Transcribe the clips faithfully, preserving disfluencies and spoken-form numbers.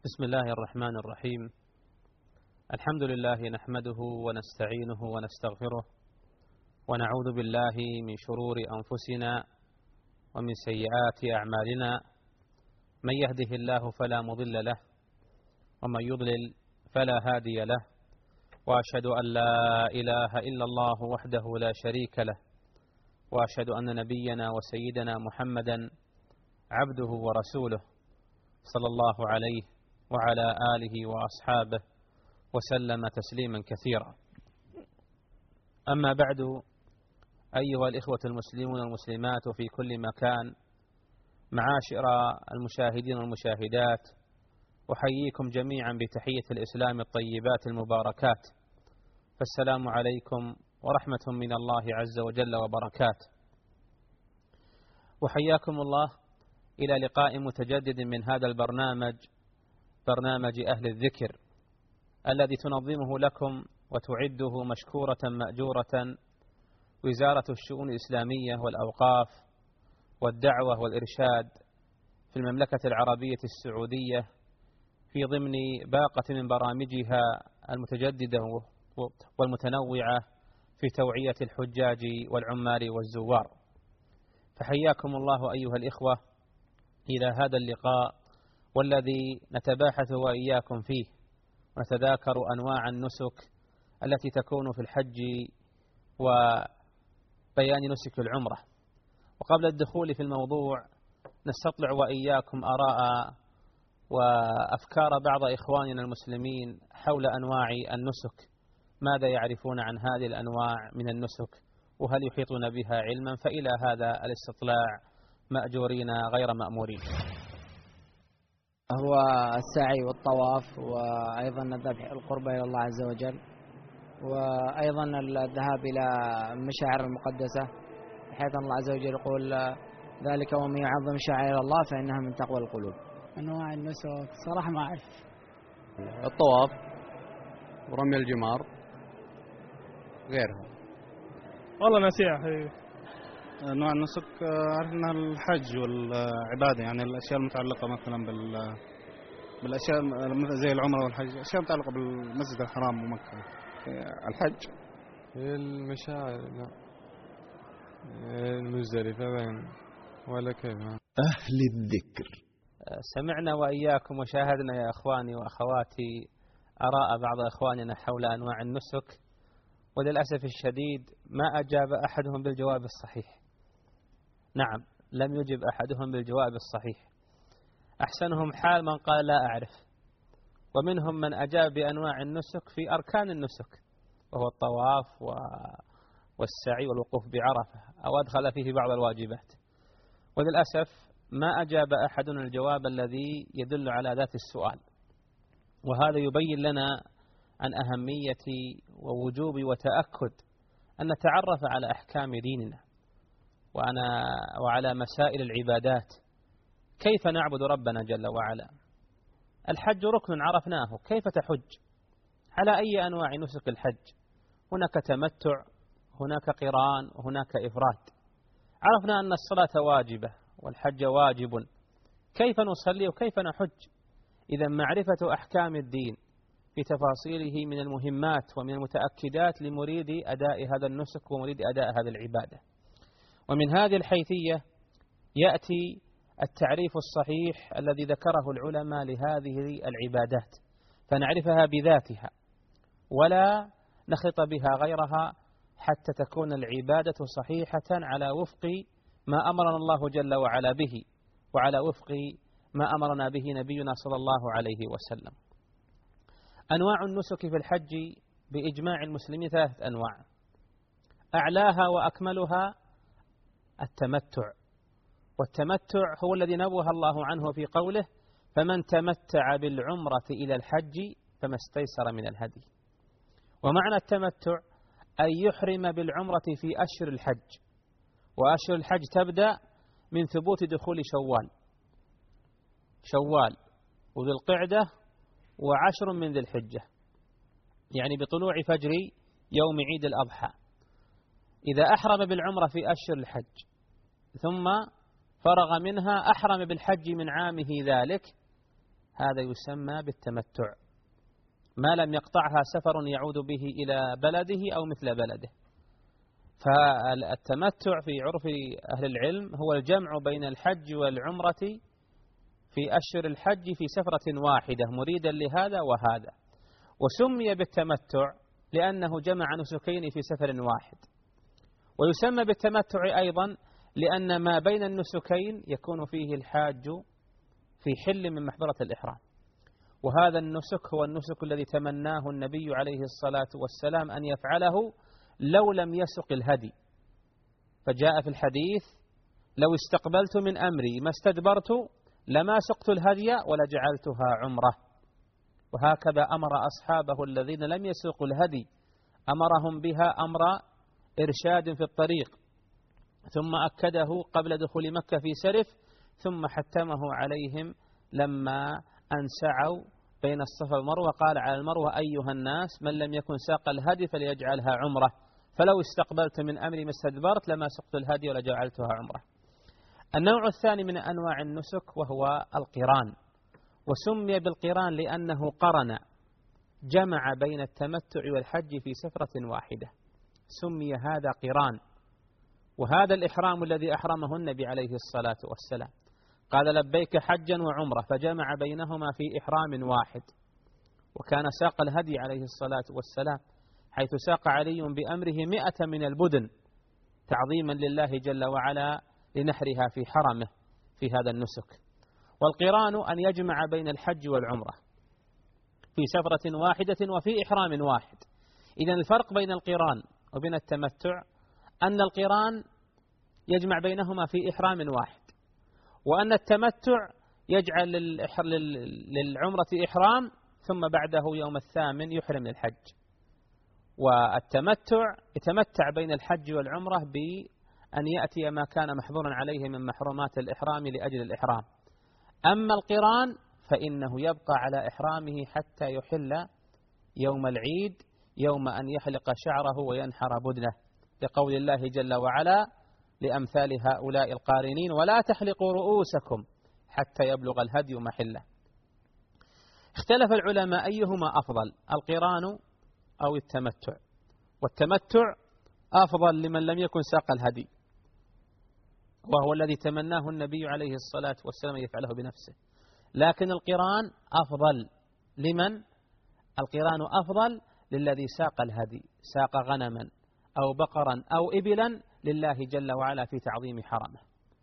بسم الله الرحمن الرحيم. الحمد لله نحمده ونستعينه ونستغفره ونعوذ بالله من شرور أنفسنا ومن سيئات أعمالنا، من يهده الله فلا مضل له ومن يضلل فلا هادي له، وأشهد أن لا إله إلا الله وحده لا شريك له، وأشهد أن نبينا وسيدنا محمدا عبده ورسوله صلى الله عليه وعلى آله وأصحابه وسلم تسليما كثيرا. أما بعد، أيها الإخوة المسلمون والمسلمات في كل مكان، معاشر المشاهدين والمشاهدات، أحييكم جميعا بتحية الإسلام الطيبات المباركات، فالسلام عليكم ورحمة من الله عز وجل وبركاته. وحياكم الله إلى لقاء متجدد من هذا البرنامج، برنامج أهل الذكر، الذي تنظمه لكم وتعده مشكورة مأجورة وزارة الشؤون الإسلامية والأوقاف والدعوة والإرشاد في المملكة العربية السعودية، في ضمن باقة من برامجها المتجددة والمتنوعة في توعية الحجاج والعمال والزوار. فحياكم الله أيها الإخوة إلى هذا اللقاء، والذي نتباحث وإياكم فيه ونتذاكر أنواع النسك التي تكون في الحج وبيان نسك العمرة. وقبل الدخول في الموضوع، نستطلع وإياكم آراء وأفكار بعض إخواننا المسلمين حول أنواع النسك، ماذا يعرفون عن هذه الأنواع من النسك، وهل يحيطون بها علما؟ فإلى هذا الاستطلاع مأجورين غير مأمورين. هو السعي والطواف، وأيضا الذبح القربة إلى الله عز وجل، وأيضا الذهاب إلى المشاعر المقدسة، حيث الله عز وجل يقول: ذلك ومن يعظم شعائر الله فإنها من تقوى القلوب. أنواع النسك صراحة ما أعرف. الطواف ورمي الجمار غيرها. والله نسيح. أنواع النسك أعرف أنها الحج والعبادة، يعني الأشياء المتعلقة مثلا بال بالأشياء زي العمرة والحج، أشياء متعلقة بالمسجد الحرام ومكة. الحج المشاعر، لا المزدلفة بين ولا كيف. أهل الذكر. سمعنا وإياكم وشاهدنا يا أخواني وأخواتي آراء بعض إخواننا حول أنواع النسك، وللأسف الشديد ما أجاب أحدهم بالجواب الصحيح. نعم، لم يجب أحدهم بالجواب الصحيح. أحسنهم حال من قال لا أعرف، ومنهم من أجاب بأنواع النسك في أركان النسك، وهو الطواف والسعي والوقوف بعرفة، أو أدخل فيه بعض الواجبات. وللأسف ما أجاب أحدنا الجواب الذي يدل على ذات السؤال، وهذا يبين لنا عن أهمية ووجوب وتأكد أن نتعرف على أحكام ديننا وأنا وعلى مسائل العبادات، كيف نعبد ربنا جل وعلا. الحج ركن عرفناه، كيف تحج؟ على أي أنواع نسك الحج؟ هناك تمتع، هناك قران، وهناك إفراد. عرفنا أن الصلاة واجبة والحج واجب، كيف نصلي وكيف نحج؟ إذا معرفة أحكام الدين بتفاصيله من المهمات ومن المتأكدات لمريد أداء هذا النسك ومريد أداء هذه العبادة. ومن هذه الحيثية يأتي التعريف الصحيح الذي ذكره العلماء لهذه العبادات، فنعرفها بذاتها ولا نخلط بها غيرها، حتى تكون العبادة صحيحة على وفق ما أمرنا الله جل وعلا به، وعلى وفق ما أمرنا به نبينا صلى الله عليه وسلم. أنواع النسك في الحج بإجماع المسلمين ثلاثة أنواع، أعلاها وأكملها التمتع، والتمتع هو الذي نبه الله عنه في قوله: فمن تمتع بالعمرة إلى الحج فما استيسر من الهدي. ومعنى التمتع أن يحرم بالعمرة في أشهر الحج، وأشهر الحج تبدأ من ثبوت دخول شوال شوال وذي القعدة وعشر من ذي الحجة، يعني بطلوع فجر يوم عيد الأضحى. إذا أحرم بالعمرة في أشهر الحج ثم فرغ منها أحرم بالحج من عامه ذلك، هذا يسمى بالتمتع، ما لم يقطعها سفر يعود به إلى بلده أو مثل بلده. فالتمتع في عرف أهل العلم هو الجمع بين الحج والعمرة في أشهر الحج في سفرة واحدة مريدا لهذا وهذا. وسمي بالتمتع لأنه جمع نسكين في سفر واحد. ويسمى بالتمتع أيضا لأن ما بين النسكين يكون فيه الحاج في حل من محظرة الإحرام. وهذا النسك هو النسك الذي تمناه النبي عليه الصلاة والسلام أن يفعله لو لم يسق الهدي، فجاء في الحديث: لو استقبلت من أمري ما استدبرت لما سقت الهدي ولجعلتها عمرة. وهكذا أمر أصحابه الذين لم يسوقوا الهدي، أمرهم بها أمر إرشاد في الطريق، ثم أكده قبل دخول مكة في سرف، ثم حتمه عليهم لما أن سعوا بين الصفا والمروة. قال على المروة: أيها الناس، من لم يكن ساق الهدي فليجعلها عمرة، فلو استقبلت من أمري ما استدبرت لما سقت الهدي ولجعلتها عمرة. النوع الثاني من أنواع النسك وهو القران، وسمي بالقران لأنه قرن، جمع بين التمتع والحج في سفرة واحدة، سمي هذا قران. وهذا الإحرام الذي أحرمه النبي عليه الصلاة والسلام، قال: لبيك حجا وعمرة، فجمع بينهما في إحرام واحد. وكان ساق الهدي عليه الصلاة والسلام، حيث ساق علي بأمره مئة من البدن تعظيما لله جل وعلا لنحرها في حرمه في هذا النسك. والقران أن يجمع بين الحج والعمرة في سفرة واحدة وفي إحرام واحد. إذن الفرق بين القران وبين التمتع أن القران يجمع بينهما في إحرام واحد، وأن التمتع يجعل للعمرة إحرام ثم بعده يوم الثامن يحرم للحج. والتمتع يتمتع بين الحج والعمرة بأن يأتي ما كان محظورا عليه من محرومات الإحرام لأجل الإحرام. أما القران فإنه يبقى على إحرامه حتى يحل يوم العيد، يوم أن يحلق شعره وينحر بدنه، لقول الله جل وعلا لأمثال هؤلاء القارنين: ولا تحلقوا رؤوسكم حتى يبلغ الهدي محله. اختلف العلماء أيهما أفضل، القران أو التمتع. والتمتع أفضل لمن لم يكن ساق الهدي، وهو الذي تمناه النبي عليه الصلاة والسلام يفعله بنفسه. لكن القران أفضل لمن؟ القران أفضل للذي ساق الهدي، ساق غنما أو بقرا أو إبلا لله جل وعلا في تعظيم حرمه.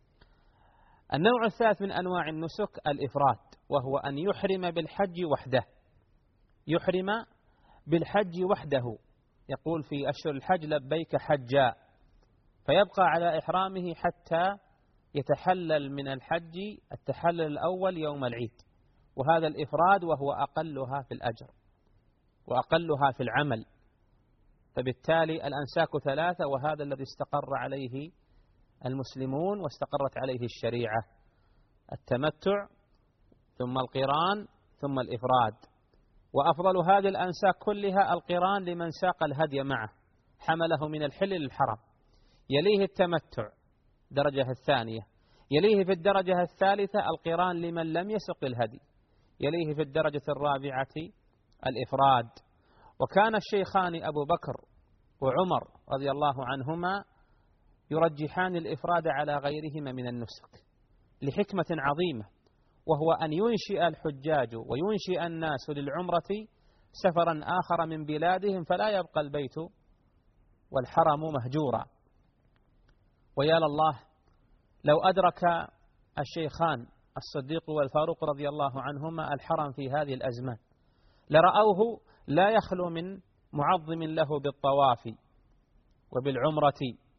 النوع الثالث من أنواع النسك الإفراد، وهو أن يحرم بالحج وحده، يحرم بالحج وحده، يقول في أشهر الحج: لبيك حجا، فيبقى على إحرامه حتى يتحلل من الحج التحلل الأول يوم العيد. وهذا الإفراد وهو أقلها في الأجر وأقلها في العمل. فبالتالي الأنساك ثلاثة، وهذا الذي استقر عليه المسلمون واستقرت عليه الشريعة: التمتع ثم القران ثم الإفراد. وأفضل هذه الأنساك كلها القران لمن ساق الهدي معه، حمله من الحل للحرم. يليه التمتع درجة الثانية، يليه في الدرجة الثالثة القران لمن لم يسق الهدي، يليه في الدرجة الرابعة الإفراد. وكان الشيخان أبو بكر وعمر رضي الله عنهما يرجحان الإفراد على غيرهما من النسك لحكمة عظيمة، وهو أن ينشئ الحجاج وينشئ الناس للعمرة سفرا آخر من بلادهم، فلا يبقى البيت والحرم مهجورا. ويا لله لو أدرك الشيخان الصديق والفاروق رضي الله عنهما الحرم في هذه الأزمان، لرأوه لا يخلو من معظم له بالطواف وبالعمرة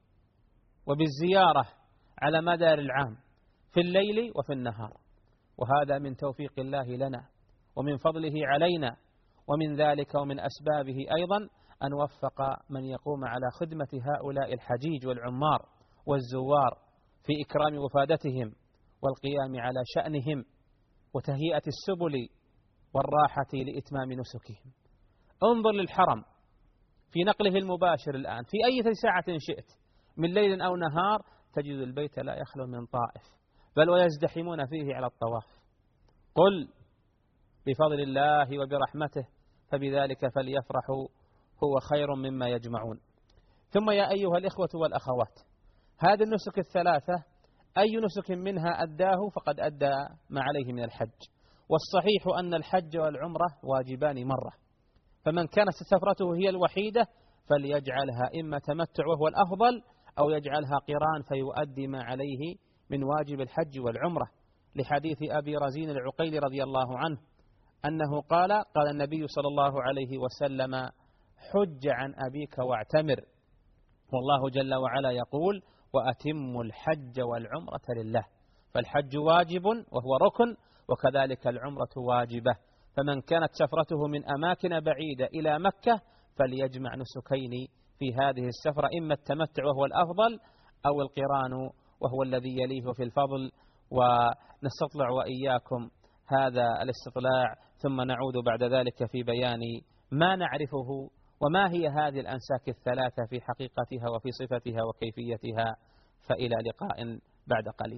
وبالزيارة على مدار العام في الليل وفي النهار. وهذا من توفيق الله لنا ومن فضله علينا، ومن ذلك ومن أسبابه أيضا أن وفق من يقوم على خدمة هؤلاء الحجيج والعمار والزوار في إكرام وفادتهم والقيام على شأنهم وتهيئة السبل والراحة لإتمام نسكهم. انظر للحرم في نقله المباشر الآن في أي ساعة شئت من ليل أو نهار تجد البيت لا يخلو من طائف، بل ويزدحمون فيه على الطواف. قل بفضل الله وبرحمته فبذلك فليفرحوا هو خير مما يجمعون. ثم يا أيها الإخوة والأخوات، هذه النسك الثلاثة أي نسك منها أداه فقد أدى ما عليه من الحج، والصحيح أن الحج والعمرة واجبان مرة، فمن كانت سفرته هي الوحيدة فليجعلها إما تمتع وهو الأفضل أو يجعلها قران فيؤدي ما عليه من واجب الحج والعمرة، لحديث أبي رزين العقيلي رضي الله عنه أنه قال قال النبي صلى الله عليه وسلم: حج عن أبيك واعتمر، والله جل وعلا يقول: وأتموا الحج والعمرة لله. فالحج واجب وهو ركن، وكذلك العمرة واجبة، فمن كانت سفرته من أماكن بعيدة إلى مكة فليجمع نسكين في هذه السفرة، إما التمتع وهو الأفضل أو القران وهو الذي يليه في الفضل. ونستطلع وإياكم هذا الاستطلاع، ثم نعود بعد ذلك في بيان ما نعرفه وما هي هذه الأنساك الثلاثة في حقيقتها وفي صفتها وكيفيتها. فإلى لقاء بعد قليل.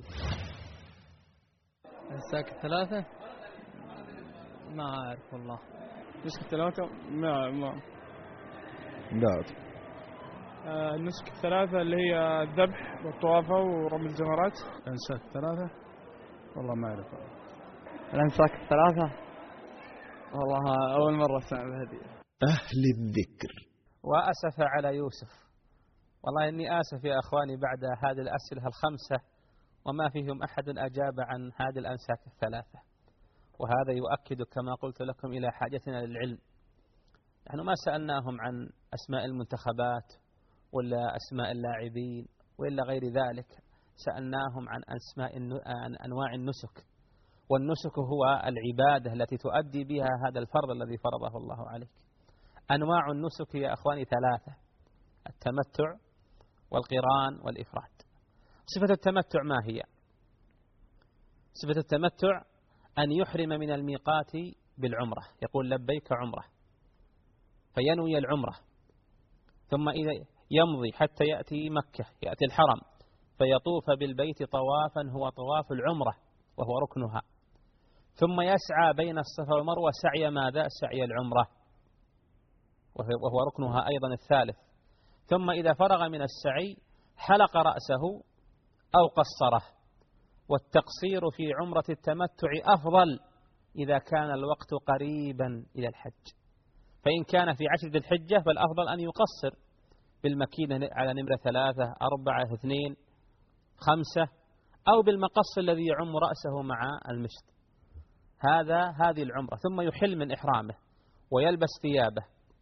الأنساك الثلاثة ما أعرف والله. النسك الثلاثة ما ما لا آه النسك الثلاثة اللي هي الذبح والطوافة ورمي الجمرات. الأنساك الثلاثة والله ما أعرف. الأنساك الثلاثة والله أول مرة أسمع بهذه. أهل الذكر. وأسف على يوسف، والله إني آسف يا أخواني بعد هذه الأسئلة الخمسة وما فيهم أحد أجاب عن هذه الأنساك الثلاثة، وهذا يؤكد كما قلت لكم إلى حاجتنا للعلم. نحن ما سألناهم عن أسماء المنتخبات ولا أسماء اللاعبين وإلا غير ذلك، سألناهم عن أسماء عن أنواع النسك، والنسك هو العبادة التي تؤدي بها هذا الفرض الذي فرضه الله عليك. أنواع النسك يا أخواني ثلاثة: التمتع والقران والإفراد. صفة التمتع ما هي؟ صفة التمتع أن يحرم من الميقات بالعمرة، يقول لبيك عمرة، فينوي العمرة، ثم إذا يمضي حتى يأتي مكة يأتي الحرم فيطوف بالبيت طوافا هو طواف العمرة وهو ركنها، ثم يسعى بين الصفا والمروة سعي ماذا؟ سعي العمرة وهو ركنها أيضا الثالث. ثم إذا فرغ من السعي حلق رأسه أو قصره، والتقصير في عمرة التمتع أفضل إذا كان الوقت قريبا إلى الحج، فإن كان في عشر ذي الحجة فالأفضل أن يقصر بالمكينة على نمرة ثلاثة أربعة اثنين خمسة، أو بالمقص الذي يعم رأسه مع المشط. هذا هذه العمرة. ثم يحل من إحرامه ويلبس ثيابه،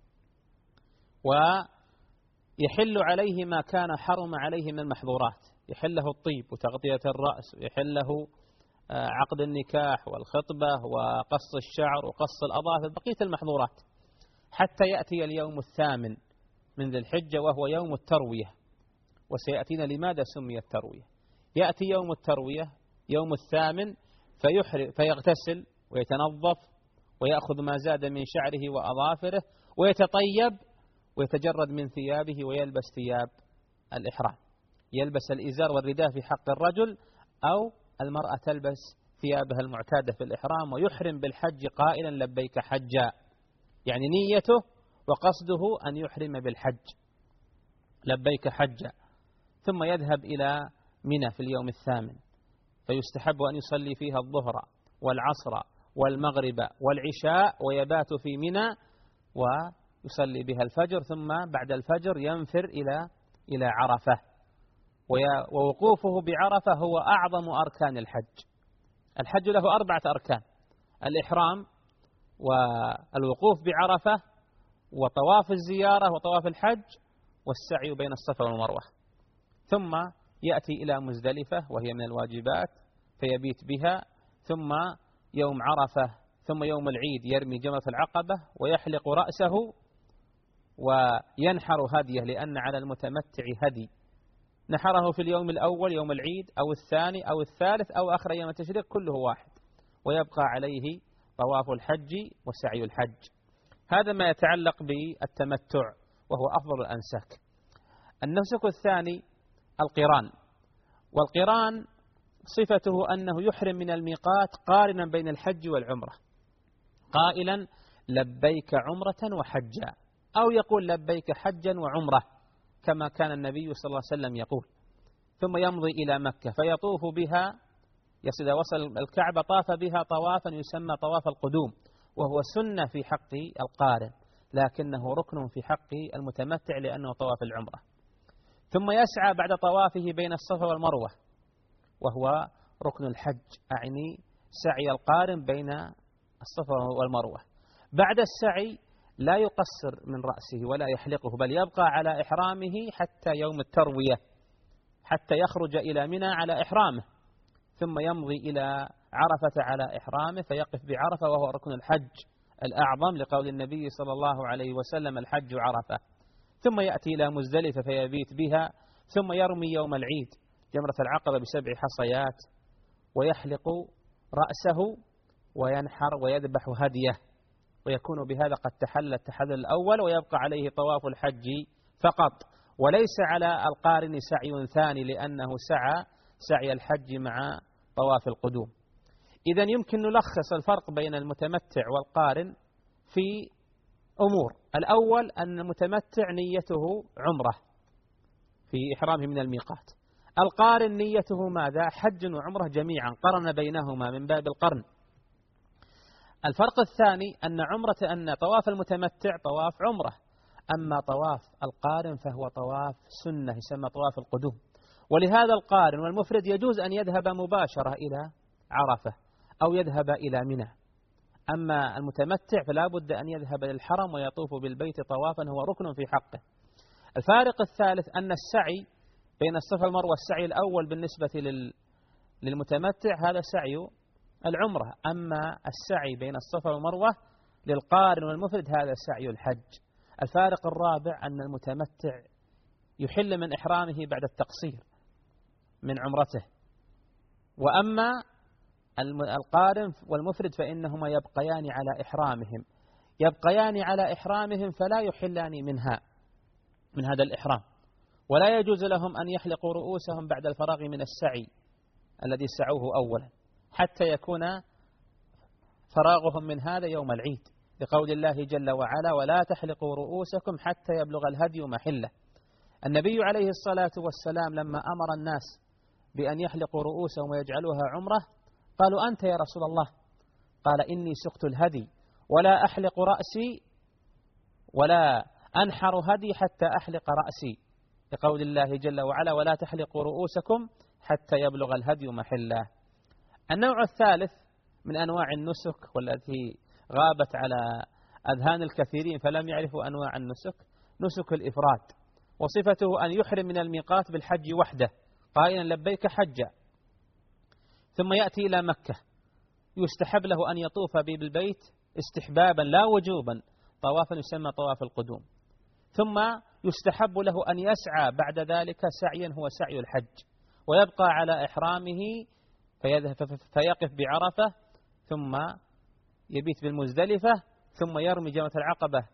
ويحل عليه ما كان حرم عليه من المحظورات، يحله الطيب وتغطية الرأس، ويحله عقد النكاح والخطبة وقص الشعر وقص الأظافر، بقية المحظورات، حتى يأتي اليوم الثامن من ذي الحجة وهو يوم التروية. وسيأتينا لماذا سمي التروية. يأتي يوم التروية يوم الثامن فيحرم فيغتسل ويتنظف ويأخذ ما زاد من شعره وأظافره ويتطيب ويتجرد من ثيابه ويلبس ثياب الإحرام، يلبس الإزار والرداء في حق الرجل، أو المرأة تلبس ثيابها المعتادة في الإحرام، ويحرم بالحج قائلا لبيك حجا، يعني نيته وقصده أن يحرم بالحج لبيك حجا. ثم يذهب إلى منى في اليوم الثامن، فيستحب أن يصلي فيها الظهر والعصر والمغرب والعشاء ويبات في منى ويصلي بها الفجر، ثم بعد الفجر ينفر إلى إلى عرفة. ووقوفه بعرفة هو أعظم أركان الحج. الحج له أربعة أركان: الإحرام والوقوف بعرفة وطواف الزيارة وطواف الحج والسعي بين الصفا والمروة. ثم يأتي إلى مزدلفة وهي من الواجبات فيبيت بها، ثم يوم عرفة ثم يوم العيد يرمي جمرة العقبة ويحلق رأسه وينحر هديه، لأن على المتمتع هدي، نحره في اليوم الأول يوم العيد أو الثاني أو الثالث أو آخر أيام التشريق كله واحد، ويبقى عليه طواف الحج وسعي الحج. هذا ما يتعلق بالتمتع وهو أفضل الأنساك. النسك الثاني القران، والقران صفته أنه يحرم من الميقات قارنا بين الحج والعمرة، قائلا لبيك عمرة وحجا، أو يقول لبيك حجا وعمرة كما كان النبي صلى الله عليه وسلم يقول، ثم يمضي إلى مكة فيطوف بها. إذا وصل الكعبة طاف بها طوافا يسمى طواف القدوم، وهو سنة في حق القارن لكنه ركن في حق المتمتع لأنه طواف العمرة. ثم يسعى بعد طوافه بين الصفا والمروة وهو ركن الحج، أعني سعي القارن بين الصفا والمروة. بعد السعي لا يقصر من رأسه ولا يحلقه، بل يبقى على إحرامه حتى يوم التروية، حتى يخرج إلى منى على إحرامه، ثم يمضي إلى عرفة على إحرامه فيقف بعرفة وهو ركن الحج الأعظم لقول النبي صلى الله عليه وسلم الحج عرفة. ثم يأتي إلى مزدلفة فيبيت بها، ثم يرمي يوم العيد جمرة العقبة بسبع حصيات ويحلق رأسه وينحر ويذبح هديه، ويكون بهذا قد تحل التحلل الأول، ويبقى عليه طواف الحج فقط، وليس على القارن سعي ثاني لأنه سعى سعي الحج مع طواف القدوم. إذن يمكن نلخص الفرق بين المتمتع والقارن في أمور. الأول أن المتمتع نيته عمرة في إحرامه من الميقات، القارن نيته ماذا؟ حج وعمرة جميعا، قرن بينهما من باب القرن. الفرق الثاني أن عمرة أن طواف المتمتع طواف عمرة، أما طواف القارن فهو طواف سنة يسمى طواف القدوم. ولهذا القارن والمفرد يجوز أن يذهب مباشرة إلى عرفة أو يذهب إلى منى، أما المتمتع فلا بد أن يذهب للحرم ويطوف بالبيت طوافا هو ركن في حقه. الفارق الثالث أن السعي بين الصفا والمروة، السعي الأول بالنسبة للمتمتع هذا سعي العمرة، أما السعي بين الصفا والمروة للقارن والمفرد هذا سعي الحج. الفارق الرابع أن المتمتع يحل من إحرامه بعد التقصير من عمرته، وأما القارن والمفرد فإنهما يبقيان على إحرامهم يبقيان على إحرامهم فلا يحلان منها من هذا الإحرام، ولا يجوز لهم أن يحلقوا رؤوسهم بعد الفراغ من السعي الذي سعوه أولا حتى يكون فراغهم من هذا يوم العيد، لقول الله جل وعلا ولا تحلقوا رؤوسكم حتى يبلغ الهدي محله. النبي عليه الصلاة والسلام لما أمر الناس بأن يحلقوا رؤوسهم ويجعلوها عمرة قالوا أنت يا رسول الله؟ قال إني سقت الهدي ولا أحلق رأسي ولا أنحر هدي حتى أحلق رأسي، لقول الله جل وعلا ولا تحلقوا رؤوسكم حتى يبلغ الهدي محله. النوع الثالث من أنواع النسك والتي غابت على أذهان الكثيرين فلم يعرفوا أنواع النسك، نسك الإفراد، وصفته أن يحرم من الميقات بالحج وحده قائلا لبيك حجا، ثم يأتي إلى مكة يستحب له أن يطوف بالبيت استحبابا لا وجوبا طوافا يسمى طواف القدوم، ثم يستحب له أن يسعى بعد ذلك سعيا هو سعي الحج، ويبقى على إحرامه فيقف بعرفة ثم يبيت بالمزدلفة ثم يرمي جمرة العقبة،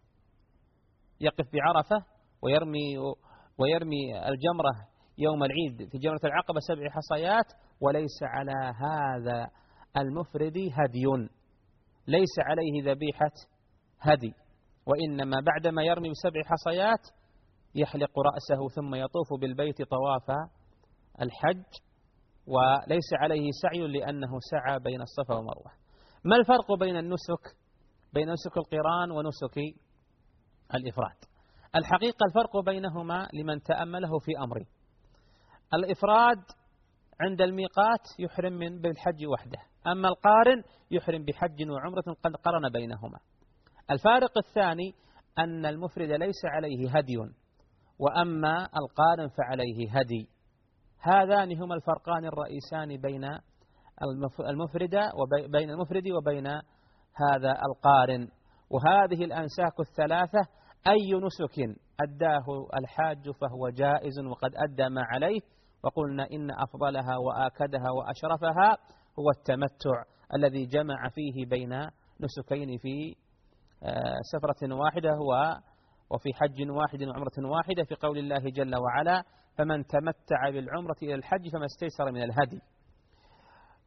يقف بعرفة ويرمي ويرمي الجمرة يوم العيد في جمرة العقبة سبع حصيات، وليس على هذا المفرد هدي، ليس عليه ذبيحة هدي، وإنما بعدما يرمي بسبع حصيات يحلق رأسه ثم يطوف بالبيت طواف الحج، وليس عليه سعي لأنه سعى بين الصفا والمروة. ما الفرق بين النسك بين نسك القران ونسك الإفراد؟ الحقيقة الفرق بينهما لمن تأمله في أمره. الإفراد عند الميقات يحرم من بالحج وحده، أما القارن يحرم بحج وعمرة قد قرن بينهما. الفارق الثاني أن المفرد ليس عليه هدي، وأما القارن فعليه هدي. هذان هما الفرقان الرئيسان بين المفرد وبين المفرد وبين هذا القارن. وهذه الأنساك الثلاثة أي نسك أداه الحاج فهو جائز وقد أدى ما عليه، وقلنا إن أفضلها وآكدها وأشرفها هو التمتع الذي جمع فيه بين نسكين في سفرة واحدة وفي حج واحد وعمرة واحدة، في قول الله جل وعلا فمن تمتع بالعمرة إلى الحج فما استيسر من الهدي.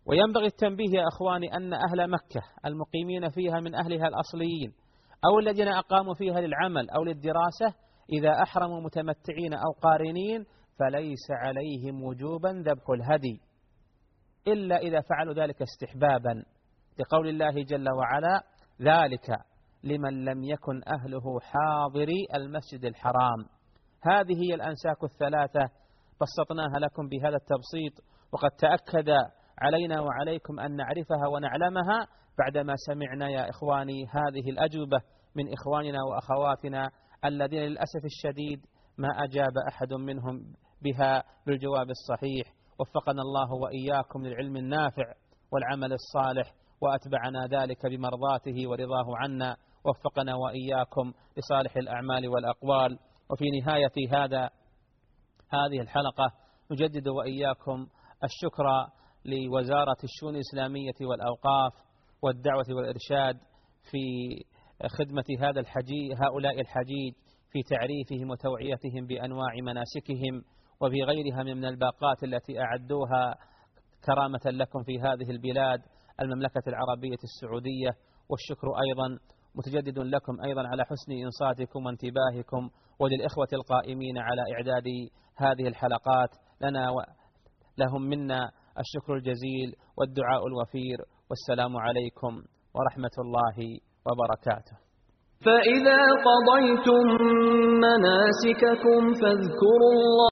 وينبغي التنبيه يا أخواني أن أهل مكة المقيمين فيها من أهلها الأصليين أو الذين أقاموا فيها للعمل أو للدراسة إذا أحرموا متمتعين أو قارنين فليس عليهم وجوبا ذبح الهدي إلا إذا فعلوا ذلك استحبابا، لقول الله جل وعلا: ذلك لمن لم يكن أهله حاضري المسجد الحرام. هذه هي الأنساك الثلاثة بسطناها لكم بهذا التبسيط، وقد تأكد علينا وعليكم أن نعرفها ونعلمها بعدما سمعنا يا إخواني هذه الأجوبة من إخواننا وأخواتنا الذين للأسف الشديد ما أجاب أحد منهم بها بالجواب الصحيح. وفقنا الله وإياكم للعلم النافع والعمل الصالح، وأتبعنا ذلك بمرضاته ورضاه عنا. وفقنا وإياكم لصالح الأعمال والأقوال. وفي نهاية هذا هذه الحلقة نجدد وإياكم الشكر لوزارة الشؤون الإسلامية والأوقاف والدعوة والإرشاد في خدمة هذا الحجيج هؤلاء الحجيج في تعريفهم وتوعيتهم بأنواع مناسكهم وفي غيرها من الباقات التي أعدوها كرامة لكم في هذه البلاد المملكة العربية السعودية. والشكر أيضا متجدد لكم أيضا على حسن إنصاتكم وانتباهكم، وللإخوة القائمين على إعداد هذه الحلقات لنا لهم منا الشكر الجزيل والدعاء الوفير. والسلام عليكم ورحمة الله وبركاته. فإذا قضيتم مناسككم فاذكروا الله